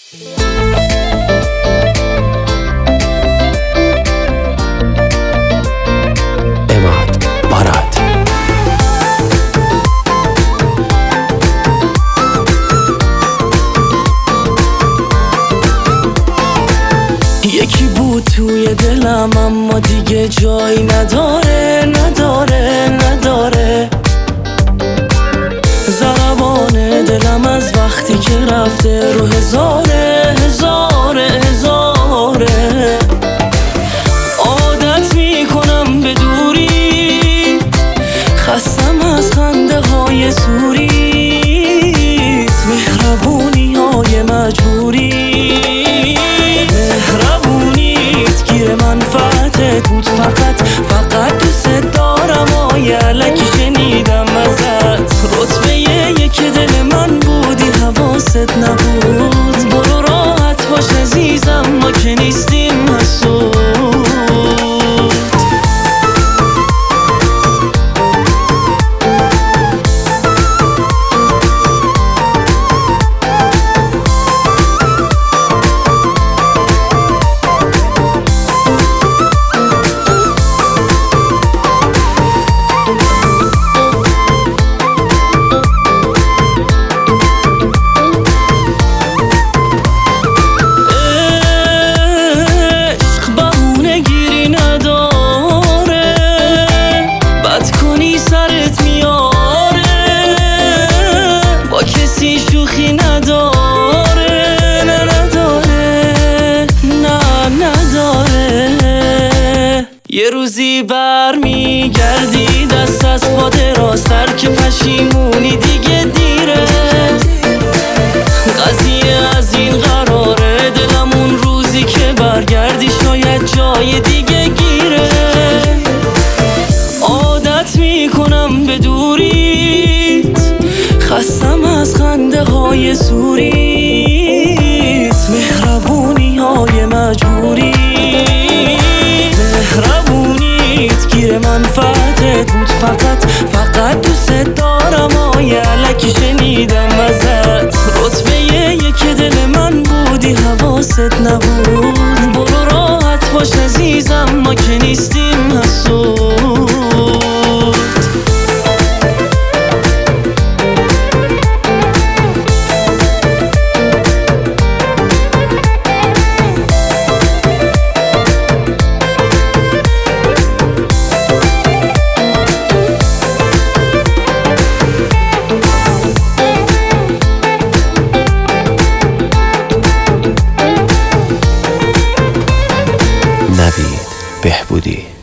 اماد باراد. یکی بود توی دلم اما دیگه جایی نداره ضربان دلم از وقتی که رفته رو هزاره عادت میکنم به دوری، خستم از خنده های سوریت، مهربونی های مجبوری، مهربونیت گیر منفعتت بود، فقط دوست دارم آی الکی شنیدم ازت، رتبه یک دل من بودی حواست نبود، برو راحت باش عزیزم ما که نیستیم حسود. شوخی نداره یه روزی برمیگردی دست از پا دراستر که پشیمونی دیگه دیره، قضیه از این قراره دلم اون روزی که برگردی شاید جای دیگه گیره، عادت میکنم به دوریت، خستم از خنده های سوریت، مهربونی های مجبوری، مهربونیت گیر منفعتت بود، فقط دوست دارم آی الکی شنیدم ازت، رتبه یک دل من بودی حواست نبود، برو راحت باش عزیزم ما که نیستیم حسود. نوید بهبودی.